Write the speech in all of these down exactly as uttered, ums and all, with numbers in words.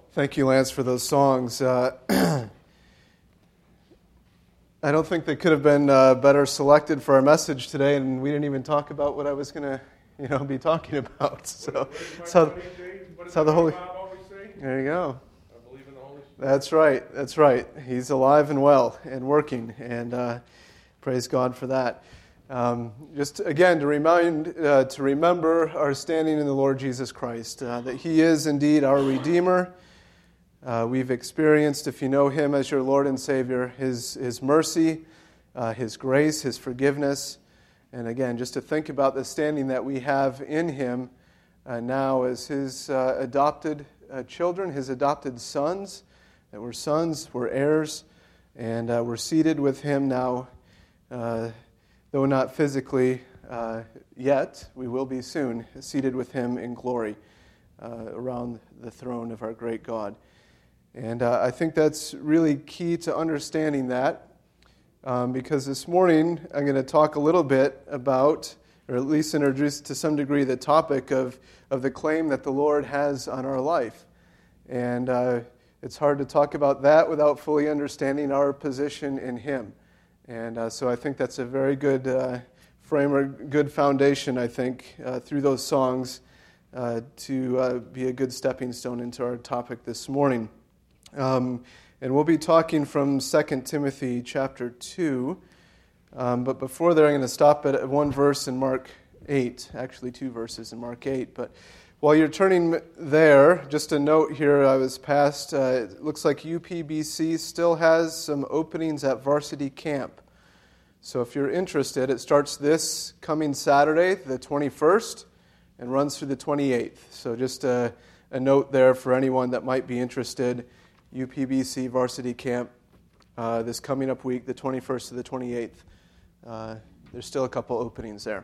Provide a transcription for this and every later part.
Thank you, Lance, for those songs. Uh, I don't think they could have been uh, better selected for our message today, and we didn't even talk about what I was going to, you know, be talking about. So, so that's how the Holy. There you go. I believe in the Holy Spirit. That's right. That's right. He's alive and well and working, and uh, praise God for that. Um, just again to remind, uh, to remember our standing in the Lord Jesus Christ, uh, that He is indeed our Redeemer. Uh, we've experienced, if you know Him as your Lord and Savior, His His mercy, uh, His grace, His forgiveness, and again, just to think about the standing that we have in Him uh, now as His uh, adopted uh, children, His adopted sons, that we're sons, we're heirs, and uh, we're seated with Him now. Uh, Though not physically uh, yet, we will be soon seated with Him in glory uh, around the throne of our great God. And uh, I think that's really key to understanding that, um, because this morning I'm going to talk a little bit about, or at least introduce to some degree, the topic of, of the claim that the Lord has on our life. And uh, it's hard to talk about that without fully understanding our position in Him. And uh, so I think that's a very good uh, frame or good foundation, I think, uh, through those songs uh, to uh, be a good stepping stone into our topic this morning. Um, and we'll be talking from Second Timothy chapter two. Um, but before that, I'm going to stop at one verse in Mark eight, actually two verses in Mark eight. But while you're turning there, just a note here, I was past, uh, it looks like U P B C still has some openings at Varsity Camp. So if you're interested, it starts this coming Saturday, the twenty-first, and runs through the twenty-eighth. So just a, a note there for anyone that might be interested, U P B C Varsity Camp uh, this coming up week, the twenty-first to the twenty-eighth. Uh, there's still a couple openings there.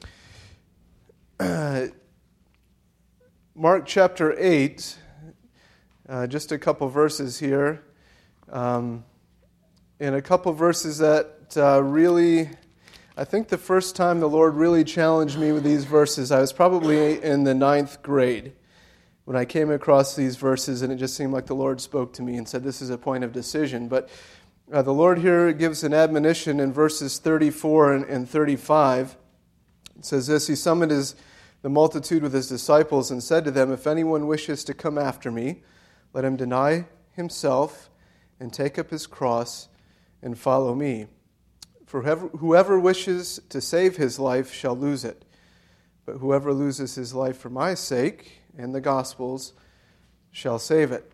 Mark chapter eight, uh, just a couple verses here, um, and a couple verses that uh, really, I think the first time the Lord really challenged me with these verses, I was probably in the ninth grade when I came across these verses, and it just seemed like the Lord spoke to me and said, this is a point of decision. But uh, the Lord here gives an admonition in verses thirty-four and, and thirty-five. It says this, He summoned his the multitude with His disciples and said to them, if anyone wishes to come after me, let him deny himself and take up his cross and follow me. For whoever, whoever wishes to save his life shall lose it, but whoever loses his life for my sake and the gospel's shall save it.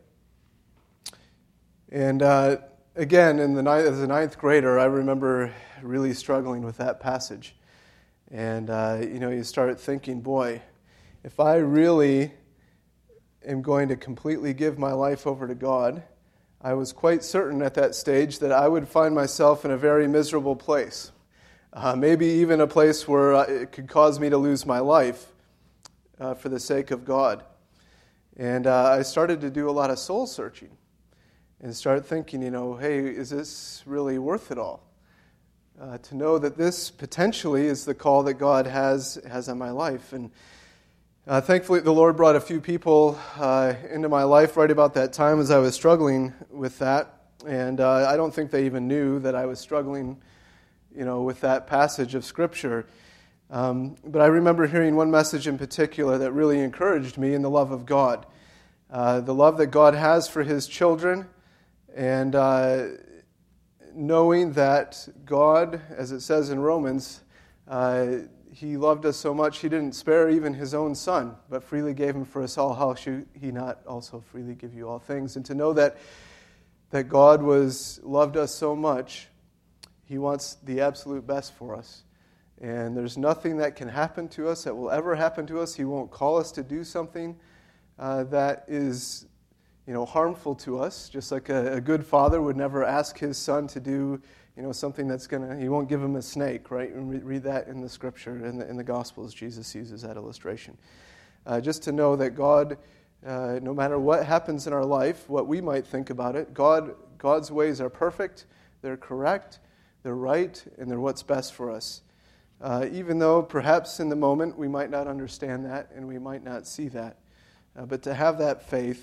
And uh, again, in the ninth, as a ninth grader, I remember really struggling with that passage. And, uh, you know, you start thinking, boy, if I really am going to completely give my life over to God, I was quite certain at that stage that I would find myself in a very miserable place. Uh, maybe even a place where it could cause me to lose my life uh, for the sake of God. And uh, I started to do a lot of soul searching and start thinking, you know, hey, is this really worth it all? Uh, to know that this potentially is the call that God has has on my life. And uh, thankfully the Lord brought a few people uh, into my life right about that time as I was struggling with that. And uh, I don't think they even knew that I was struggling, you know, with that passage of Scripture. Um, but I remember hearing one message in particular that really encouraged me in the love of God. Uh, the love that God has for His children, and uh knowing that God, as it says in Romans, uh, He loved us so much He didn't spare even His own Son, but freely gave Him for us all. How should He not also freely give you all things? And to know that that God was loved us so much, He wants the absolute best for us. And there's nothing that can happen to us that will ever happen to us. He won't call us to do something uh, that is you know, harmful to us, just like a, a good father would never ask his son to do, you know, something that's going to, he won't give him a snake, right? And we read that in the Scripture, in the, in the Gospels, Jesus uses that illustration. Uh, just to know that God, uh, no matter what happens in our life, what we might think about it, God, God's ways are perfect, they're correct, they're right, and they're what's best for us. Uh, even though perhaps in the moment we might not understand that and we might not see that. Uh, but to have that faith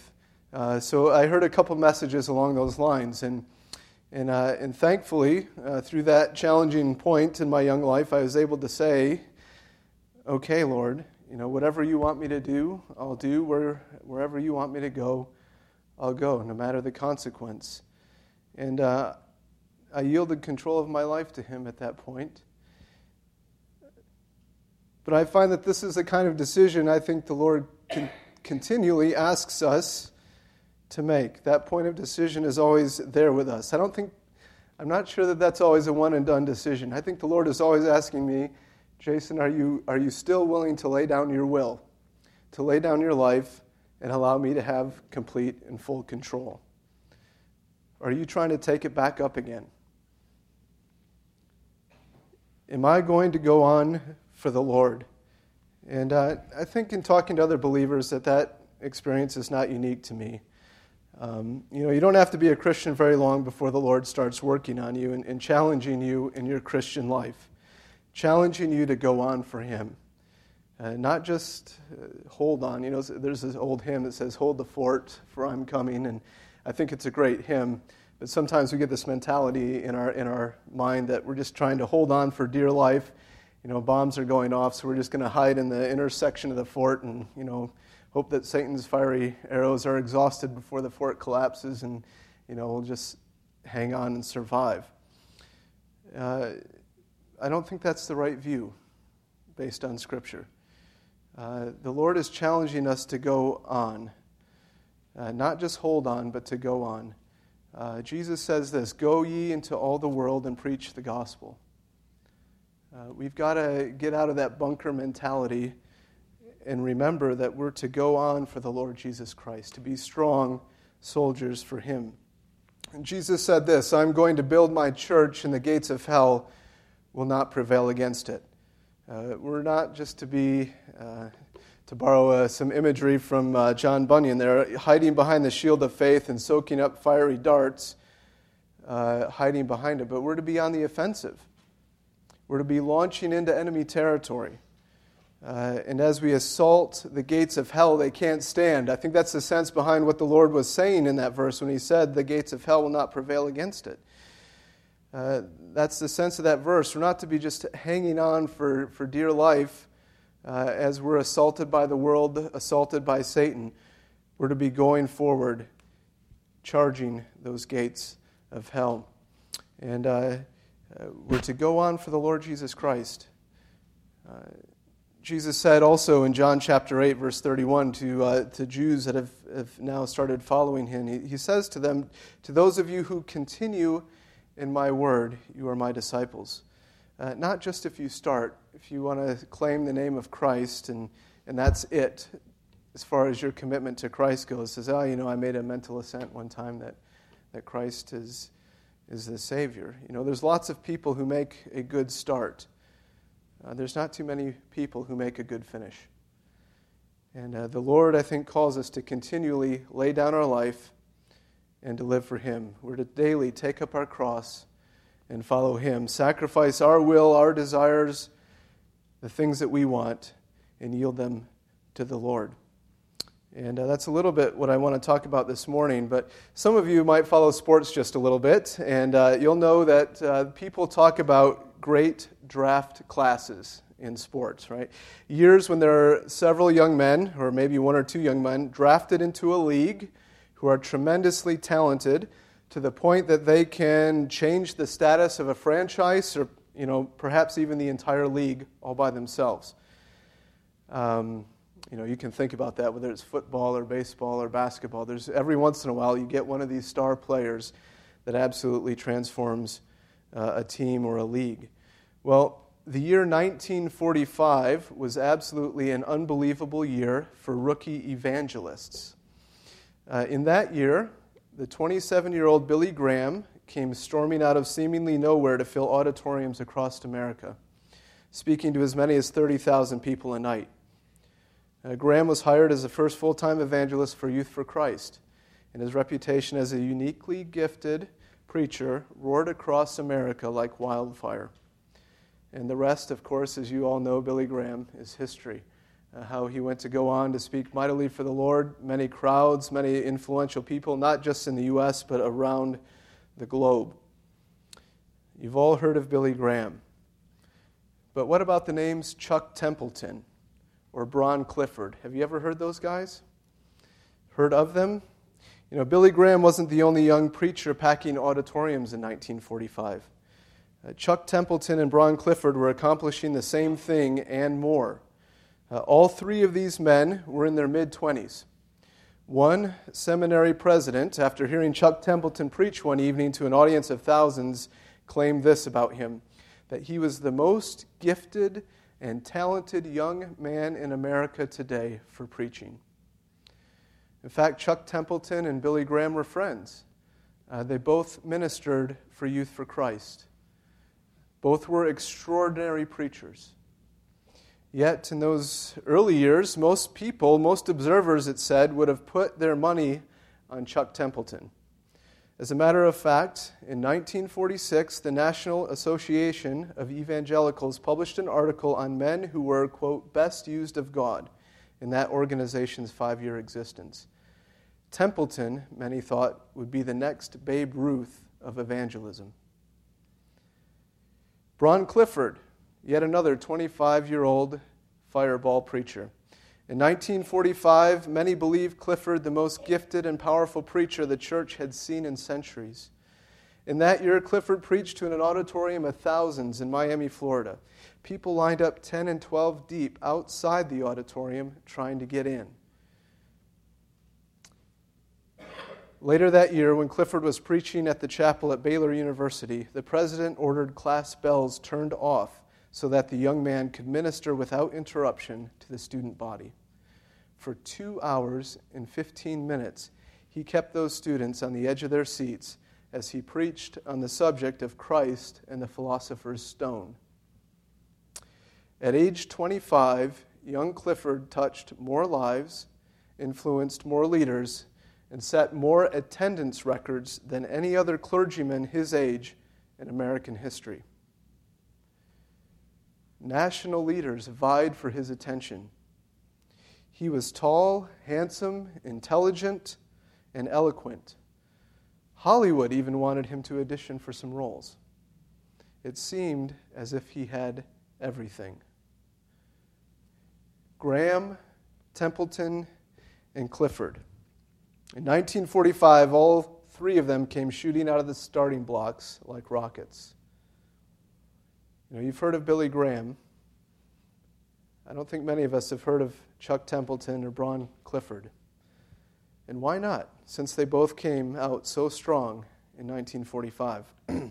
Uh, so I heard a couple messages along those lines, and and uh, and thankfully, uh, through that challenging point in my young life, I was able to say, "Okay, Lord, you know, whatever you want me to do, I'll do. Where wherever you want me to go, I'll go, no matter the consequence." And uh, I yielded control of my life to Him at that point. But I find that this is the kind of decision I think the Lord con- continually asks us to make. That point of decision is always there with us. I don't think, I'm not sure that that's always a one and done decision. I think the Lord is always asking me, Jason, are you are you still willing to lay down your will, to lay down your life and allow me to have complete and full control? Or are you trying to take it back up again? Am I going to go on for the Lord? And uh, I think in talking to other believers that that experience is not unique to me. Um, you know, you don't have to be a Christian very long before the Lord starts working on you and, and challenging you in your Christian life, challenging you to go on for Him. Uh, not just uh, hold on. You know, there's this old hymn that says, "Hold the fort, for I'm coming," and I think it's a great hymn. But sometimes we get this mentality in our in our mind that we're just trying to hold on for dear life. You know, bombs are going off, so we're just going to hide in the intersection of the fort and, you know, hope that Satan's fiery arrows are exhausted before the fort collapses, and, you know, we'll just hang on and survive. Uh, I don't think that's the right view based on Scripture. Uh, the Lord is challenging us to go on, uh, not just hold on, but to go on. Uh, Jesus says this, "Go ye into all the world and preach the gospel." Uh, we've got to get out of that bunker mentality and remember that we're to go on for the Lord Jesus Christ, to be strong soldiers for Him. And Jesus said this, "I'm going to build my church, and the gates of hell will not prevail against it." Uh, we're not just to be, uh, to borrow uh, some imagery from uh, John Bunyan there, hiding behind the shield of faith and soaking up fiery darts, uh, hiding behind it, but we're to be on the offensive. We're to be launching into enemy territory. Uh, and as we assault the gates of hell, they can't stand. I think that's the sense behind what the Lord was saying in that verse when He said, "The gates of hell will not prevail against it." Uh, that's the sense of that verse. We're not to be just hanging on for, for dear life uh, as we're assaulted by the world, assaulted by Satan. We're to be going forward, charging those gates of hell. And uh, uh, we're to go on for the Lord Jesus Christ. Uh, Jesus said also in John chapter eight, verse thirty-one, to uh, to Jews that have, have now started following Him, he, he says to them, "To those of you who continue in my word, you are my disciples." Uh, not just if you start, if you want to claim the name of Christ and, and that's it, as far as your commitment to Christ goes. Says, "Oh, you know, I made a mental assent one time that, that Christ is, is the Savior." You know, there's lots of people who make a good start. Uh, there's not too many people who make a good finish. And uh, the Lord, I think, calls us to continually lay down our life and to live for Him. We're to daily take up our cross and follow Him, sacrifice our will, our desires, the things that we want, and yield them to the Lord. And uh, that's a little bit what I want to talk about this morning. But some of you might follow sports just a little bit, and uh, you'll know that uh, people talk about great draft classes in sports, right? Years when there are several young men, or maybe one or two young men, drafted into a league who are tremendously talented to the point that they can change the status of a franchise or, you know, perhaps even the entire league all by themselves. Um, you know, you can think about that, whether it's football or baseball or basketball. There's every once in a while you get one of these star players that absolutely transforms uh, a team or a league. Well, the year nineteen forty-five was absolutely an unbelievable year for rookie evangelists. Uh, in that year, the twenty-seven-year-old Billy Graham came storming out of seemingly nowhere to fill auditoriums across America, speaking to as many as thirty thousand people a night. Uh, Graham was hired as the first full-time evangelist for Youth for Christ, and his reputation as a uniquely gifted preacher roared across America like wildfire. And the rest, of course, as you all know, Billy Graham, is history. uh, how he went to go on to speak mightily for the Lord, many crowds, many influential people, not just in the U S, but around the globe. You've all heard of Billy Graham. But what about the names Chuck Templeton or Bron Clifford? Have you ever heard those guys? Heard of them? You know, Billy Graham wasn't the only young preacher packing auditoriums in nineteen forty-five. Uh, Chuck Templeton and Bron Clifford were accomplishing the same thing and more. Uh, all three of these men were in their mid-twenties. One seminary president, after hearing Chuck Templeton preach one evening to an audience of thousands, claimed this about him, that he was the most gifted and talented young man in America today for preaching. In fact, Chuck Templeton and Billy Graham were friends. Uh, they both ministered for Youth for Christ. Both were extraordinary preachers. Yet, in those early years, most people, most observers, it said, would have put their money on Chuck Templeton. As a matter of fact, in nineteen forty-six, the National Association of Evangelicals published an article on men who were, quote, best used of God in that organization's five-year existence. Templeton, many thought, would be the next Babe Ruth of evangelism. Bron Clifford, yet another twenty-five-year-old fireball preacher. In nineteen forty-five, many believed Clifford the most gifted and powerful preacher the church had seen in centuries. In that year, Clifford preached to an auditorium of thousands in Miami, Florida. People lined up ten and twelve deep outside the auditorium trying to get in. Later that year, when Clifford was preaching at the chapel at Baylor University, the president ordered class bells turned off so that the young man could minister without interruption to the student body. For two hours and fifteen minutes, he kept those students on the edge of their seats as he preached on the subject of Christ and the philosopher's stone. At age twenty-five, young Clifford touched more lives, influenced more leaders, and set more attendance records than any other clergyman his age in American history. National leaders vied for his attention. He was tall, handsome, intelligent, and eloquent. Hollywood even wanted him to audition for some roles. It seemed as if he had everything. Graham, Templeton, and Clifford. In nineteen forty-five, all three of them came shooting out of the starting blocks like rockets. You know, you've heard of Billy Graham. I don't think many of us have heard of Chuck Templeton or Bron Clifford. And why not, since they both came out so strong in nineteen forty-five? You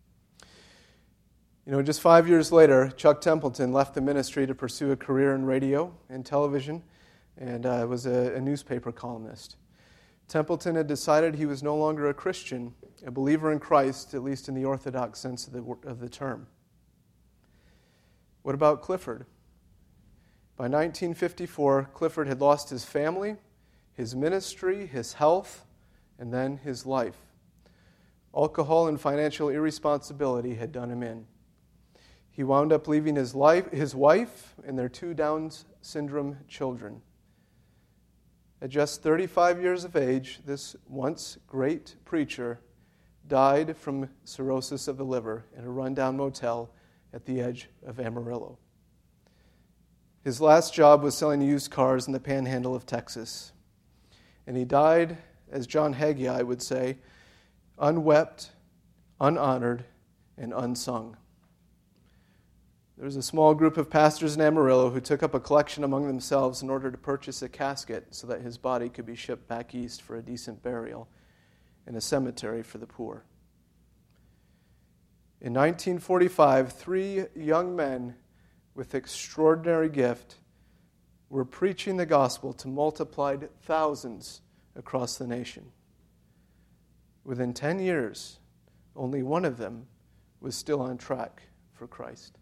know, just five years later, Chuck Templeton left the ministry to pursue a career in radio and television, and uh, was a, a newspaper columnist. Templeton had decided he was no longer a Christian, a believer in Christ, at least in the orthodox sense of the, of the term. What about Clifford? By nineteen fifty-four, Clifford had lost his family, his ministry, his health, and then his life. Alcohol and financial irresponsibility had done him in. He wound up leaving his life, his wife and their two Down syndrome children. At just thirty-five years of age, this once great preacher died from cirrhosis of the liver in a rundown motel at the edge of Amarillo. His last job was selling used cars in the panhandle of Texas. And he died, as John Haggai would say, unwept, unhonored, and unsung. There was a small group of pastors in Amarillo who took up a collection among themselves in order to purchase a casket so that his body could be shipped back east for a decent burial in a cemetery for the poor. In nineteen forty-five, three young men with extraordinary gift were preaching the gospel to multiplied thousands across the nation. Within ten years, only one of them was still on track for Christ.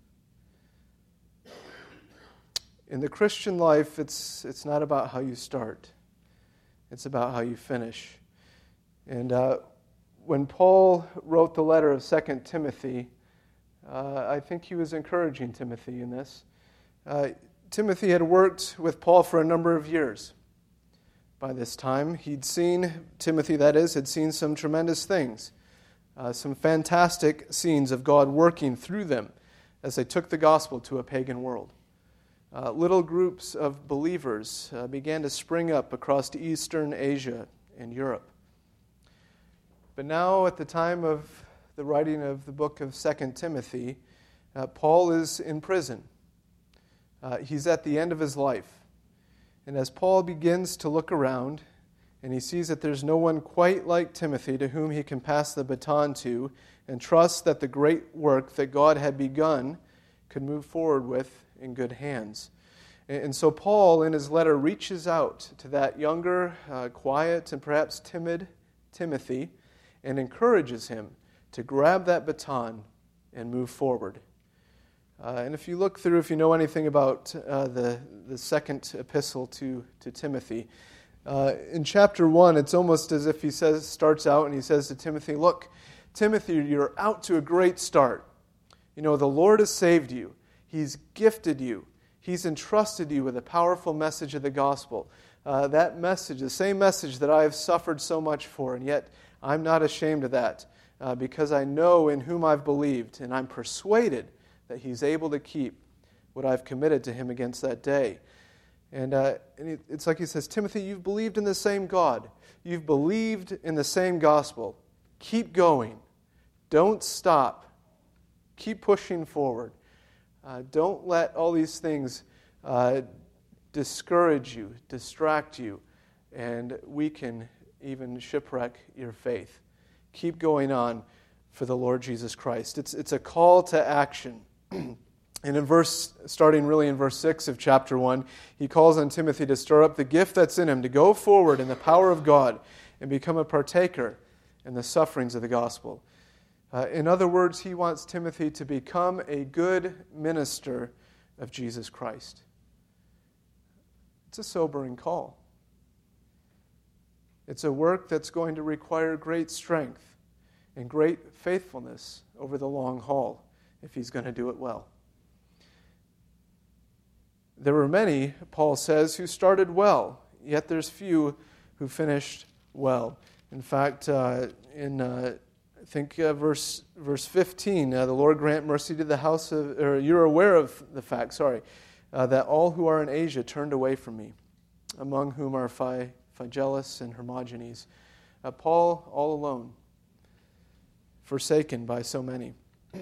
In the Christian life, it's it's not about how you start. It's about how you finish. And uh, when Paul wrote the letter of Second Timothy, uh, I think he was encouraging Timothy in this. Uh, Timothy had worked with Paul for a number of years. By this time, he'd seen, Timothy that is, had seen some tremendous things, uh, some fantastic scenes of God working through them as they took the gospel to a pagan world. Uh, little groups of believers uh, began to spring up across Eastern Asia and Europe. But now, at the time of the writing of the book of Second Timothy, uh, Paul is in prison. Uh, he's at the end of his life. And as Paul begins to look around, and he sees that there's no one quite like Timothy to whom he can pass the baton to, and trust that the great work that God had begun could move forward with in good hands. And so Paul, in his letter, reaches out to that younger, uh, quiet, and perhaps timid Timothy and encourages him to grab that baton and move forward. Uh, and if you look through, if you know anything about uh, the, the second epistle to, to Timothy, uh, in chapter one, it's almost as if he says, starts out and he says to Timothy, look, Timothy, you're out to a great start. You know, the Lord has saved you. He's gifted you. He's entrusted you with a powerful message of the gospel. Uh, that message, the same message that I have suffered so much for, and yet I'm not ashamed of that uh, because I know in whom I've believed, and I'm persuaded that he's able to keep what I've committed to him against that day. And, uh, and it's like he says, Timothy, you've believed in the same God. You've believed in the same gospel. Keep going. Don't stop. Keep pushing forward. Uh, don't let all these things uh, discourage you, distract you, and weaken, even shipwreck your faith. Keep going on for the Lord Jesus Christ. It's, it's a call to action. And in verse, starting really in verse six of chapter one, he calls on Timothy to stir up the gift that's in him, to go forward in the power of God and become a partaker in the sufferings of the gospel. Uh, in other words, he wants Timothy to become a good minister of Jesus Christ. It's a sobering call. It's a work that's going to require great strength and great faithfulness over the long haul, if he's going to do it well. There were many, Paul says, who started well, yet there's few who finished well. In fact, uh, in uh, I think uh, verse verse fifteen, uh, the Lord grant mercy to the house of, or you're aware of the fact, sorry, uh, that all who are in Asia turned away from me, among whom are Phi, Phygelus and Hermogenes. Uh, Paul all alone, forsaken by so many.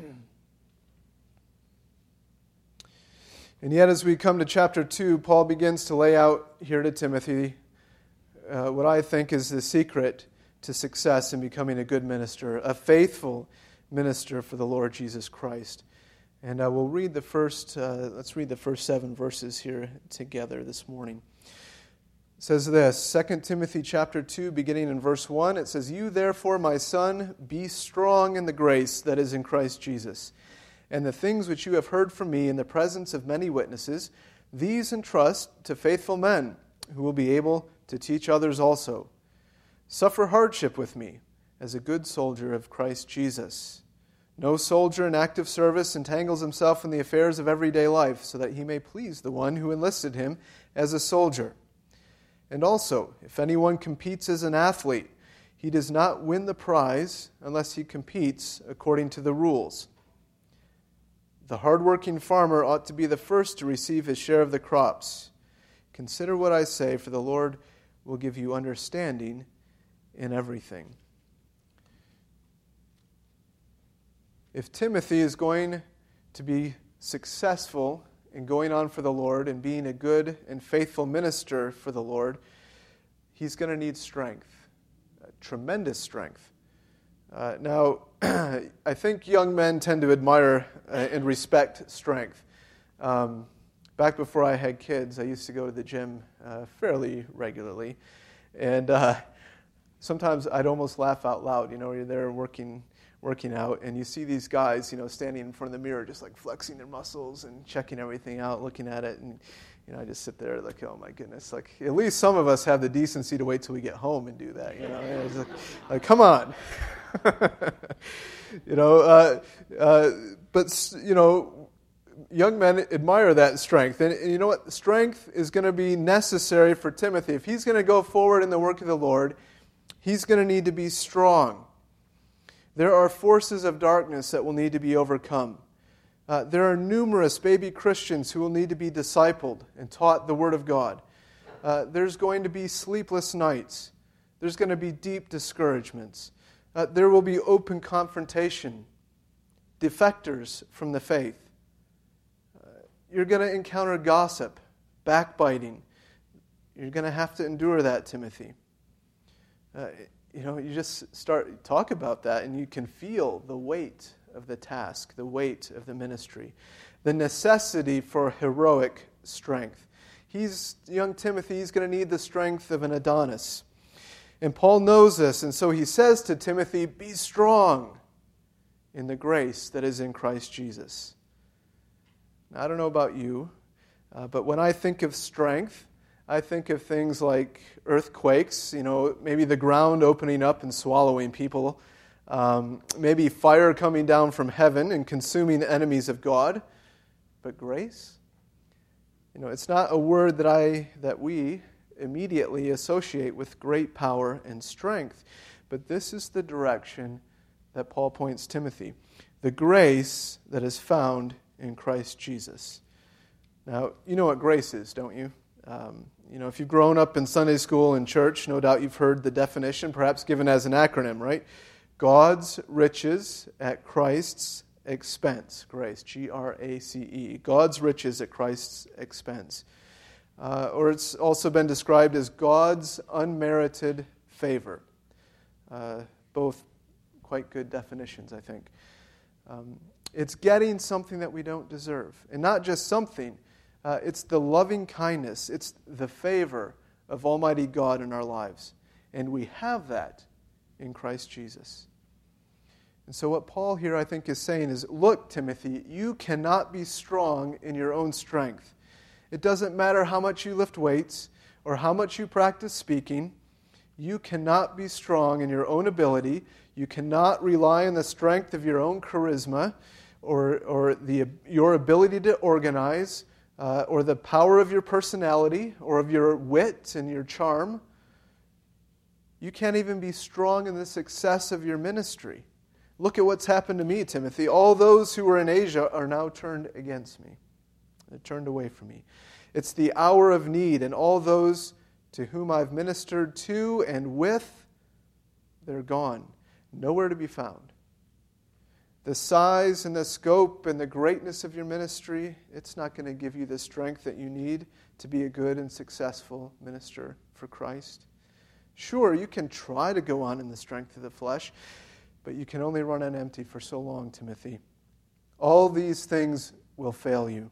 And yet as we come to chapter two, Paul begins to lay out here to Timothy uh, what I think is the secret to success in becoming a good minister, a faithful minister for the Lord Jesus Christ. And uh, we'll read the first, uh, let's read the first seven verses here together this morning. It says this, Second Timothy chapter two, beginning in verse one, it says, You therefore, my son, be strong in the grace that is in Christ Jesus. And the things which you have heard from me in the presence of many witnesses, these entrust to faithful men who will be able to teach others also. Suffer hardship with me as a good soldier of Christ Jesus. No soldier in active service entangles himself in the affairs of everyday life so that he may please the one who enlisted him as a soldier. And also, if anyone competes as an athlete, he does not win the prize unless he competes according to the rules. The hardworking farmer ought to be the first to receive his share of the crops. Consider what I say, for the Lord will give you understanding in everything. If Timothy is going to be successful in going on for the Lord and being a good and faithful minister for the Lord, he's going to need strength, tremendous strength. Uh, now, I think young men tend to admire uh, and respect strength. Um, back before I had kids, I used to go to the gym uh, fairly regularly. And uh, sometimes I'd almost laugh out loud. You know, you're there working working out, and you see these guys, you know, standing in front of the mirror just like flexing their muscles and checking everything out, looking at it. And, you know, I just sit there like, oh, my goodness. Like, at least some of us have the decency to wait till we get home and do that, you know. And it's like, like, come on. you know, uh, uh, but, you know, young men admire that strength. And, and you know what? Strength is going to be necessary for Timothy. If he's going to go forward in the work of the Lord, he's going to need to be strong. There are forces of darkness that will need to be overcome. Uh, there are numerous baby Christians who will need to be discipled and taught the Word of God. Uh, there's going to be sleepless nights. There's going to be deep discouragements. Uh, there will be open confrontation, defectors from the faith. Uh, you're going to encounter gossip, backbiting. You're going to have to endure that, Timothy. Uh, you know, you just start talk about that, and you can feel the weight of the task, the weight of the ministry, the necessity for heroic strength. He's young Timothy. He's going to need the strength of an Adonis. And Paul knows this, and so he says to Timothy, be strong in the grace that is in Christ Jesus. Now, I don't know about you, uh, but when I think of strength, I think of things like earthquakes, you know, maybe the ground opening up and swallowing people, um, maybe fire coming down from heaven and consuming the enemies of God. But grace? You know, it's not a word that I, that we immediately associate with great power and strength. But this is the direction that Paul points Timothy. The grace that is found in Christ Jesus. Now, you know what grace is, don't you? Um, you know, if you've grown up in Sunday school and church, no doubt you've heard the definition, perhaps given as an acronym, right? God's riches at Christ's expense. Grace, G R A C E. God's riches at Christ's expense. Uh, or it's also been described as God's unmerited favor. Uh, both quite good definitions, I think. Um, it's getting something that we don't deserve. And not just something. Uh, it's the loving kindness. It's the favor of Almighty God in our lives. And we have that in Christ Jesus. And so what Paul here, I think, is saying is, look, Timothy, you cannot be strong in your own strength. It doesn't matter how much you lift weights or how much you practice speaking. You cannot be strong in your own ability. You cannot rely on the strength of your own charisma or, or the, your ability to organize uh, or the power of your personality or of your wit and your charm. You can't even be strong in the success of your ministry. Look at what's happened to me, Timothy. All those who were in Asia are now turned against me. They're turned away from me. It's the hour of need, and all those to whom I've ministered to and with, they're gone. Nowhere to be found. The size and the scope and the greatness of your ministry, it's not going to give you the strength that you need to be a good and successful minister for Christ. Sure, you can try to go on in the strength of the flesh, but you can only run on empty for so long, Timothy. All these things will fail you.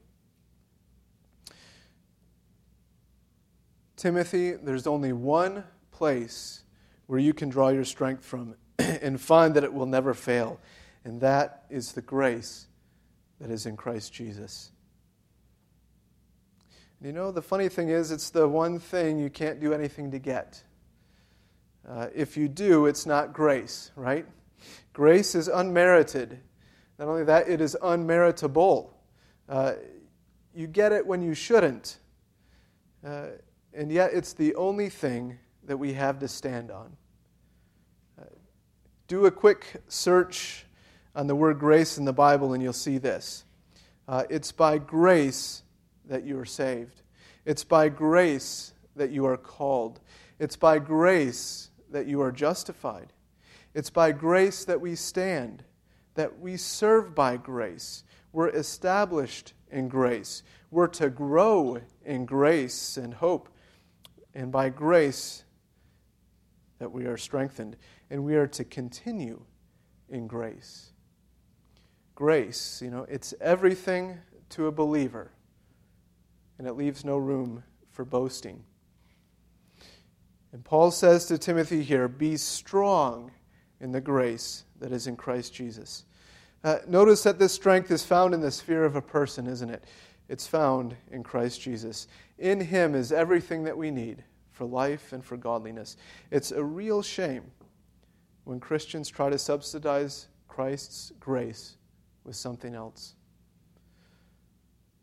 Timothy, there's only one place where you can draw your strength from and find that it will never fail, and that is the grace that is in Christ Jesus. And you know, the funny thing is, it's the one thing you can't do anything to get. Uh, if you do, it's not grace, right? Grace is unmerited. Not only that, it is unmeritable. Uh, you get it when you shouldn't. Uh, and yet it's the only thing that we have to stand on. Uh, do a quick search on the word grace in the Bible and you'll see this. Uh, it's by grace that you are saved. It's by grace that you are called. It's by grace that you are justified. It's by grace that we stand, that we serve by grace. We're established in grace. We're to grow in grace and hope. And by grace that we are strengthened. And we are to continue in grace. Grace, you know, it's everything to a believer. And it leaves no room for boasting. And Paul says to Timothy here, be strong in the grace that is in Christ Jesus. Uh, notice that this strength is found in the sphere of a person, isn't it? It's found in Christ Jesus. In Him is everything that we need for life and for godliness. It's a real shame when Christians try to subsidize Christ's grace with something else.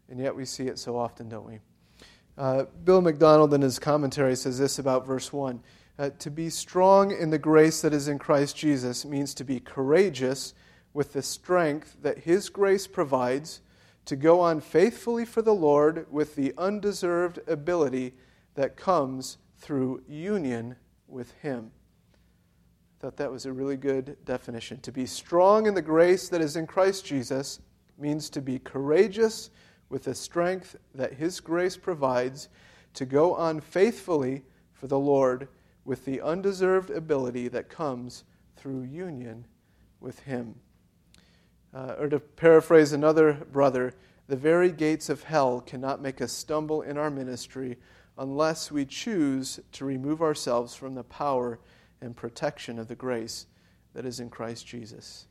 And yet we see it so often, don't we? Uh, Bill MacDonald in his commentary says this about verse one. Uh, to be strong in the grace that is in Christ Jesus means to be courageous with the strength that His grace provides to go on faithfully for the Lord with the undeserved ability that comes through union with Him. I thought that was a really good definition. To be strong in the grace that is in Christ Jesus means to be courageous with the strength that His grace provides to go on faithfully for the Lord with the undeserved ability that comes through union with Him. Uh, or to paraphrase another brother, the very gates of hell cannot make us stumble in our ministry unless we choose to remove ourselves from the power and protection of the grace that is in Christ Jesus.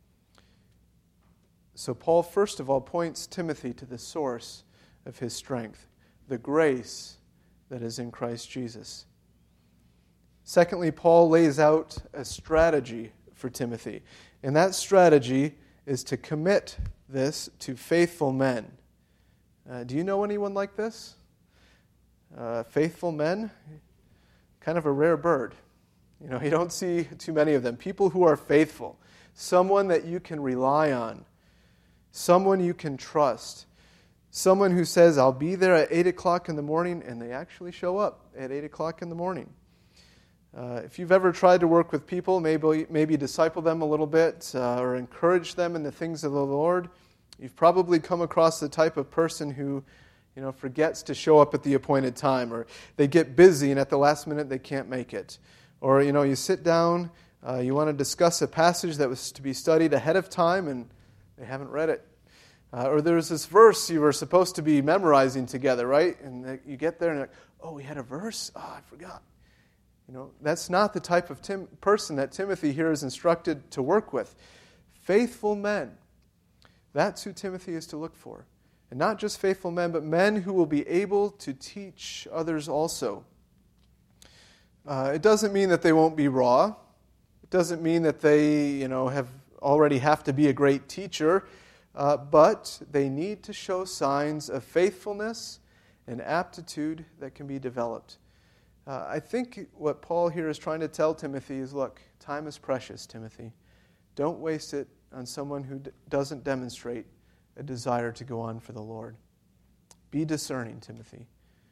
So Paul, first of all, points Timothy to the source of his strength, the grace that is in Christ Jesus. Secondly, Paul lays out a strategy for Timothy, and that strategy is to commit this to faithful men. Uh, do you know anyone like this? Uh, faithful men? Kind of a rare bird. You know, you don't see too many of them. People who are faithful. Someone that you can rely on. Someone you can trust. Someone who says, I'll be there at eight o'clock in the morning, and they actually show up at eight o'clock in the morning. Uh, if you've ever tried to work with people, maybe maybe disciple them a little bit uh, or encourage them in the things of the Lord, you've probably come across the type of person who, you know, forgets to show up at the appointed time, or they get busy and at the last minute they can't make it. Or, you know, you sit down, uh, you want to discuss a passage that was to be studied ahead of time and they haven't read it. Uh, or there's this verse you were supposed to be memorizing together, right? And you get there and you're like, oh, we had a verse? Oh, I forgot. You know, that's not the type of Tim- person that Timothy here is instructed to work with. Faithful men. That's who Timothy is to look for. And not just faithful men, but men who will be able to teach others also. Uh, it doesn't mean that they won't be raw. It doesn't mean that they, you know, have already have to be a great teacher. Uh, but they need to show signs of faithfulness and aptitude that can be developed. Uh, I think what Paul here is trying to tell Timothy is, look, time is precious, Timothy. Don't waste it on someone who d- doesn't demonstrate a desire to go on for the Lord. Be discerning, Timothy.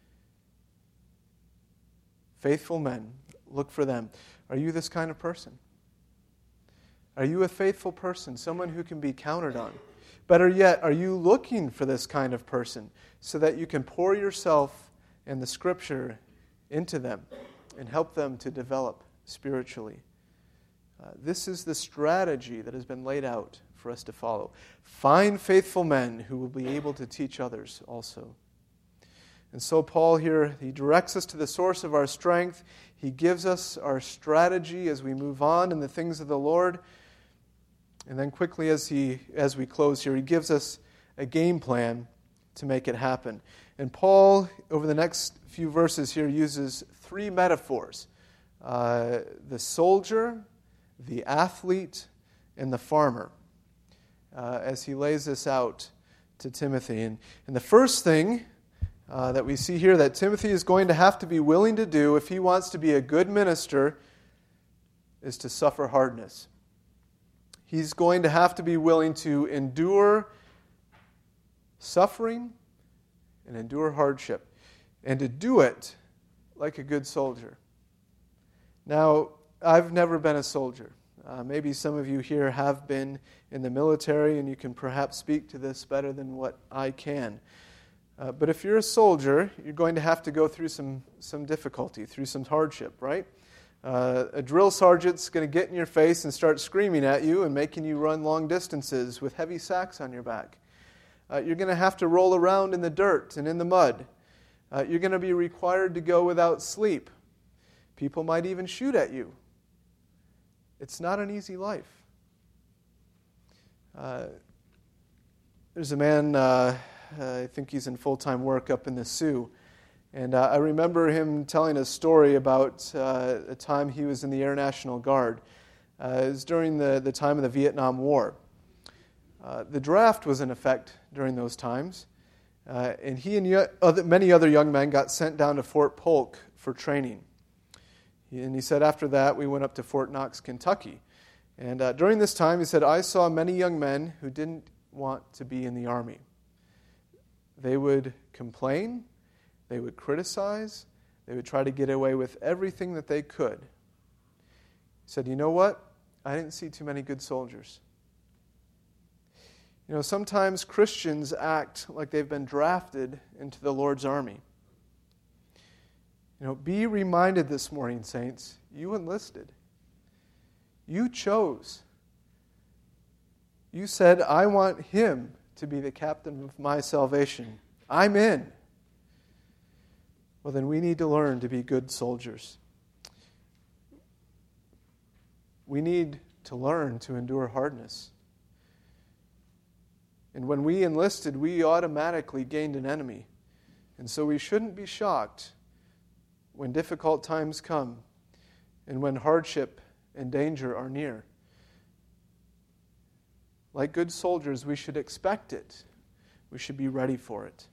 Faithful men, look for them. Are you this kind of person? Are you a faithful person, someone who can be counted on? Better yet, are you looking for this kind of person so that you can pour yourself and the Scripture into them and help them to develop spiritually? Uh, this is the strategy that has been laid out for us to follow. Find faithful men who will be able to teach others also. And so Paul here, he directs us to the source of our strength. He gives us our strategy as we move on in the things of the Lord. And then quickly as he as we close here, he gives us a game plan to make it happen. And Paul, over the next few verses here, uses three metaphors. Uh, the soldier, the athlete, and the farmer, uh, as he lays this out to Timothy. And, and the first thing uh, that we see here that Timothy is going to have to be willing to do if he wants to be a good minister is to suffer hardness. He's going to have to be willing to endure suffering and endure hardship, and to do it like a good soldier. Now, I've never been a soldier. Uh, maybe some of you here have been in the military, and you can perhaps speak to this better than what I can. Uh, but if you're a soldier, you're going to have to go through some, some difficulty, through some hardship, right? Uh, a drill sergeant's going to get in your face and start screaming at you and making you run long distances with heavy sacks on your back. Uh, you're going to have to roll around in the dirt and in the mud. Uh, you're going to be required to go without sleep. People might even shoot at you. It's not an easy life. Uh, there's a man, uh, I think he's in full-time work up in the Sioux. And uh, I remember him telling a story about uh, a time he was in the Air National Guard. Uh, it was during the, the time of the Vietnam War. Uh, the draft was in effect during those times. Uh, and he and y- other, many other young men got sent down to Fort Polk for training. And he said after that, we went up to Fort Knox, Kentucky. And uh, during this time, he said, I saw many young men who didn't want to be in the Army. They would complain, they would criticize, they would try to get away with everything that they could. He said, you know what? I didn't see too many good soldiers. You know, sometimes Christians act like they've been drafted into the Lord's army. You know, be reminded this morning, saints, you enlisted. You chose. You said, I want him to be the captain of my salvation. I'm in. Well, then we need to learn to be good soldiers. We need to learn to endure hardness. And when we enlisted, we automatically gained an enemy. And so we shouldn't be shocked when difficult times come and when hardship and danger are near. Like good soldiers, we should expect it. We should be ready for it.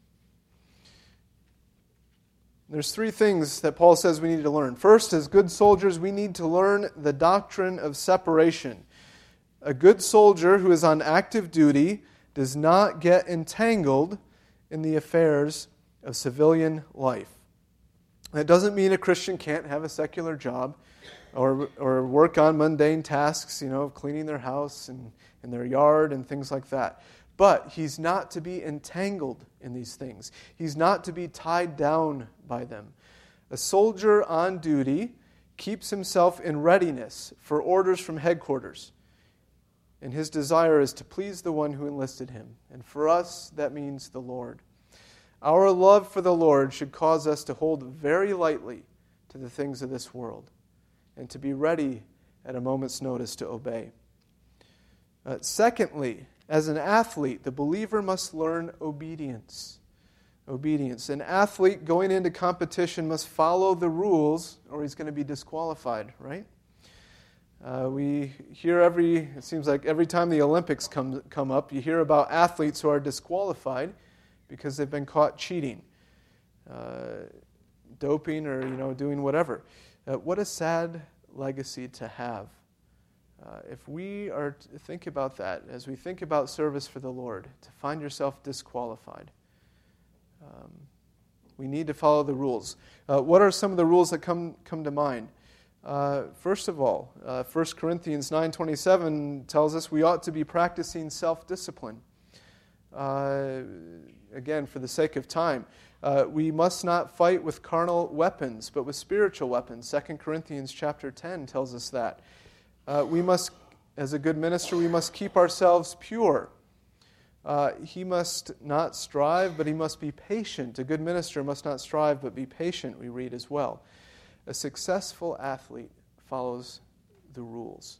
There's three things that Paul says we need to learn. First, as good soldiers, we need to learn the doctrine of separation. A good soldier who is on active duty does not get entangled in the affairs of civilian life. That doesn't mean a Christian can't have a secular job or or work on mundane tasks, you know, of cleaning their house and, and their yard and things like that. But he's not to be entangled in these things. He's not to be tied down by them. A soldier on duty keeps himself in readiness for orders from headquarters. And his desire is to please the one who enlisted him. And for us, that means the Lord. Our love for the Lord should cause us to hold very lightly to the things of this world and to be ready at a moment's notice to obey. Uh, secondly, as an athlete, the believer must learn obedience. Obedience. An athlete going into competition must follow the rules or he's going to be disqualified, right? Uh, we hear every, it seems like every time the Olympics come, come up, you hear about athletes who are disqualified because they've been caught cheating, uh, doping, or you know doing whatever. Uh, what a sad legacy to have. Uh, if we are to think about that, as we think about service for the Lord, to find yourself disqualified, um, we need to follow the rules. Uh, what are some of the rules that come come to mind? Uh, first of all, uh, First Corinthians nine twenty-seven tells us we ought to be practicing self-discipline. Uh, again, for the sake of time, uh, we must not fight with carnal weapons, but with spiritual weapons. Second Corinthians chapter ten tells us that. Uh, we must, as a good minister, we must keep ourselves pure. Uh, he must not strive, but he must be patient. A good minister must not strive, but be patient, we read as well. A successful athlete follows the rules.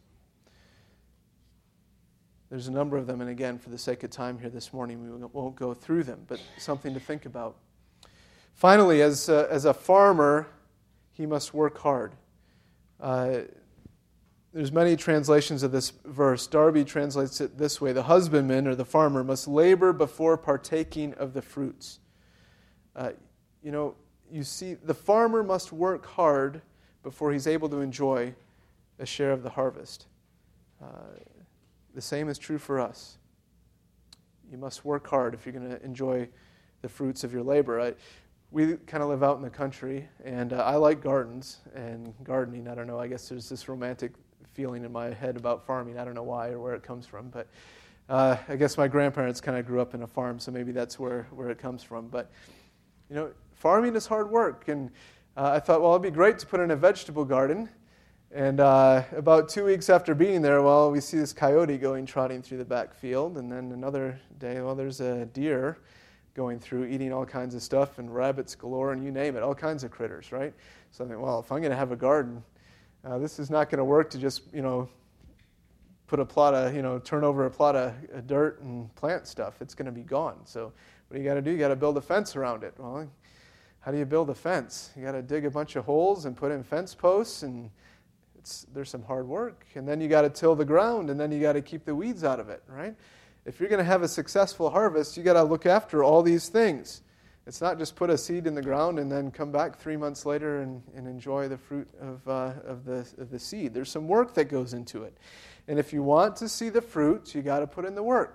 There's a number of them, and again, for the sake of time here this morning, we won't go through them, but something to think about. Finally, as a, as a farmer, he must work hard. Uh, there's many translations of this verse. Darby translates it this way: the husbandman or the farmer must labor before partaking of the fruits. Uh, you know, You see, the farmer must work hard before he's able to enjoy a share of the harvest. Uh, the same is true for us. You must work hard if you're going to enjoy the fruits of your labor. I, we kind of live out in the country, and uh, I like gardens and gardening. I don't know, I guess there's this romantic feeling in my head about farming. I don't know why or where it comes from, but uh, I guess my grandparents kind of grew up in a farm, so maybe that's where, where it comes from. But, you know, farming is hard work, and uh, I thought, well, it'd be great to put in a vegetable garden. And uh, about two weeks after being there, well, we see this coyote going trotting through the back field, and then another day, well, there's a deer going through eating all kinds of stuff, and rabbits galore, and you name it, all kinds of critters, right? So I think, well, if I'm going to have a garden, uh, this is not going to work to just, you know, put a plot of, you know, turn over a plot of uh, dirt and plant stuff. It's going to be gone. So what do you got to do? You got to build a fence around it. Well, how do you build a fence? You got to dig a bunch of holes and put in fence posts, and it's, there's some hard work. And then you got to till the ground, and then you got to keep the weeds out of it, right? if you're going to have a successful harvest, you got to look after all these things. It's not just put a seed in the ground and then come back three months later and, and enjoy the fruit of, uh, of, the, of the seed. There's some work that goes into it. And if you want to see the fruit, you got to put in the work.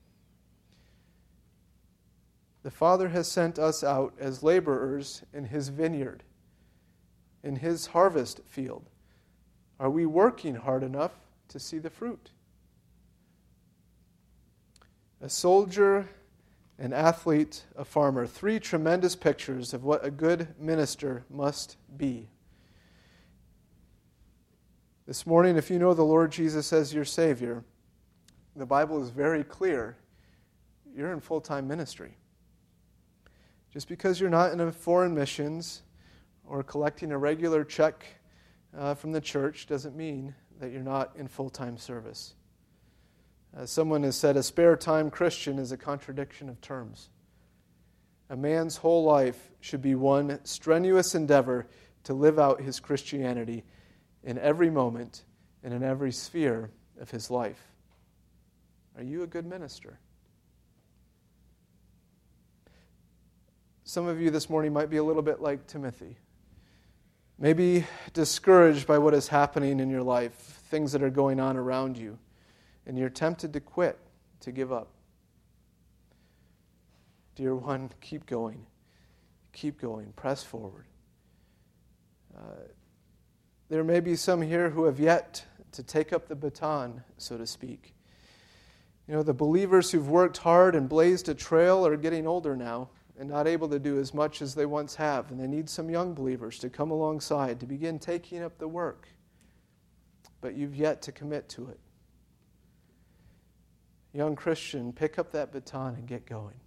The Father has sent us out as laborers in His vineyard, in His harvest field. Are we working hard enough to see the fruit? A soldier, an athlete, a farmer. Three tremendous pictures of what a good minister must be. This morning, if you know the Lord Jesus as your Savior, the Bible is very clear. You're in full-time ministry. Just because you're not in a foreign missions or collecting a regular check uh, from the church doesn't mean that you're not in full-time service. As someone has said, a spare-time Christian is a contradiction of terms. A man's whole life should be one strenuous endeavor to live out his Christianity in every moment and in every sphere of his life. Are you a good minister? Some of you this morning might be a little bit like Timothy. Maybe discouraged by what is happening in your life, things that are going on around you, and you're tempted to quit, to give up. Dear one, keep going. Keep going. Press forward. Uh, there may be some here who have yet to take up the baton, so to speak. You know, the believers who've worked hard and blazed a trail are getting older now and not able to do as much as they once have. And they need some young believers to come alongside to begin taking up the work. But you've yet to commit to it. Young Christian, pick up that baton and get going.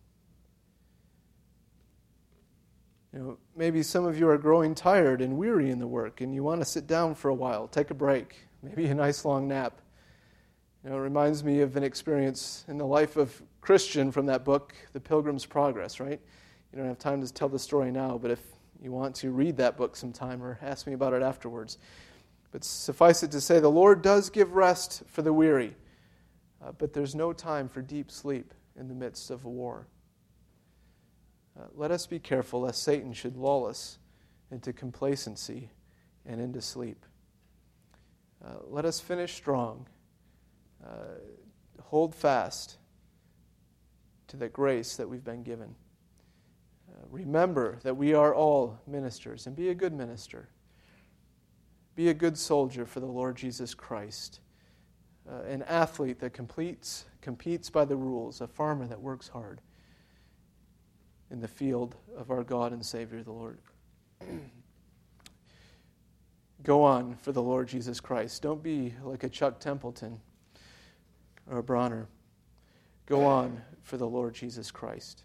You know, maybe some of you are growing tired and weary in the work, and you want to sit down for a while, take a break, maybe a nice long nap. You know, it reminds me of an experience in the life of Christian from that book, The Pilgrim's Progress, right? You don't have time to tell the story now, but if you want to read that book sometime or ask me about it afterwards. But suffice it to say, the Lord does give rest for the weary, uh, but there's no time for deep sleep in the midst of a war. Uh, let us be careful lest Satan should lull us into complacency and into sleep. Uh, let us finish strong. Uh, hold fast to the grace that we've been given. Uh, remember that we are all ministers, and be a good minister. Be a good soldier for the Lord Jesus Christ. Uh, an athlete that completes, competes by the rules, a farmer that works hard in the field of our God and Savior, the Lord. Go on for the Lord Jesus Christ. Don't be like a Chuck Templeton or a Bronner. Go on for the Lord Jesus Christ.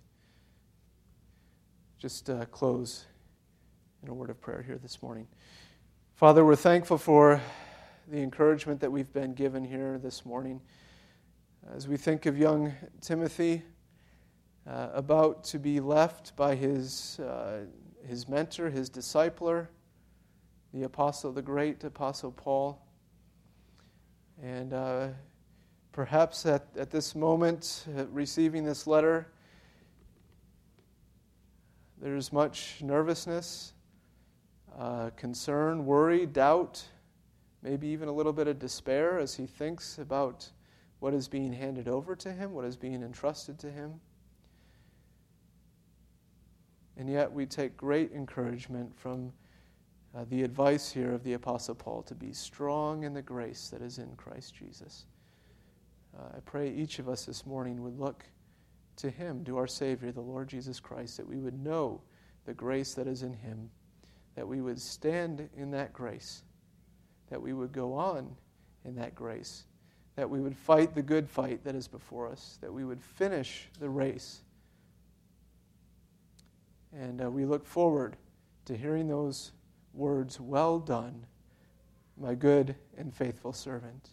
Just uh, close in a word of prayer here this morning. Father, we're thankful for the encouragement that we've been given here this morning. As we think of young Timothy, uh, about to be left by his uh, his mentor, his discipler, the apostle, the great apostle Paul. And uh, perhaps at, at this moment, uh, receiving this letter, there's much nervousness, uh, concern, worry, doubt, maybe even a little bit of despair as he thinks about what is being handed over to him, what is being entrusted to him. And yet we take great encouragement from uh, the advice here of the Apostle Paul to be strong in the grace that is in Christ Jesus. Uh, I pray each of us this morning would look to him, to our Savior, the Lord Jesus Christ, that we would know the grace that is in him, that we would stand in that grace, that we would go on in that grace, that we would fight the good fight that is before us, that we would finish the race. And uh, we look forward to hearing those words, "Well done, my good and faithful servant."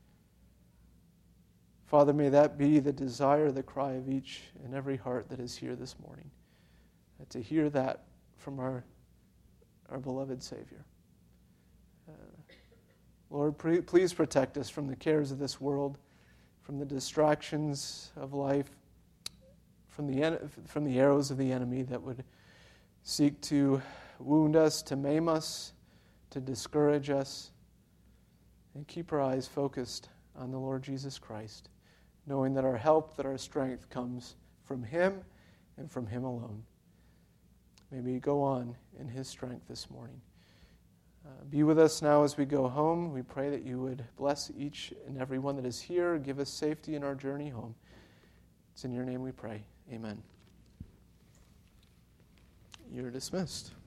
Father, may that be the desire, the cry of each and every heart that is here this morning, uh, to hear that from our, our beloved Savior. Uh, Lord, pre- please protect us from the cares of this world, from the distractions of life, from the en- from the arrows of the enemy that would seek to wound us, to maim us, to discourage us. And keep our eyes focused on the Lord Jesus Christ, knowing that our help, that our strength comes from Him and from Him alone. May we go on in His strength this morning. Uh, be with us now as we go home. We pray that you would bless each and every one that is here. Give us safety in our journey home. It's in your name we pray. Amen. You're dismissed.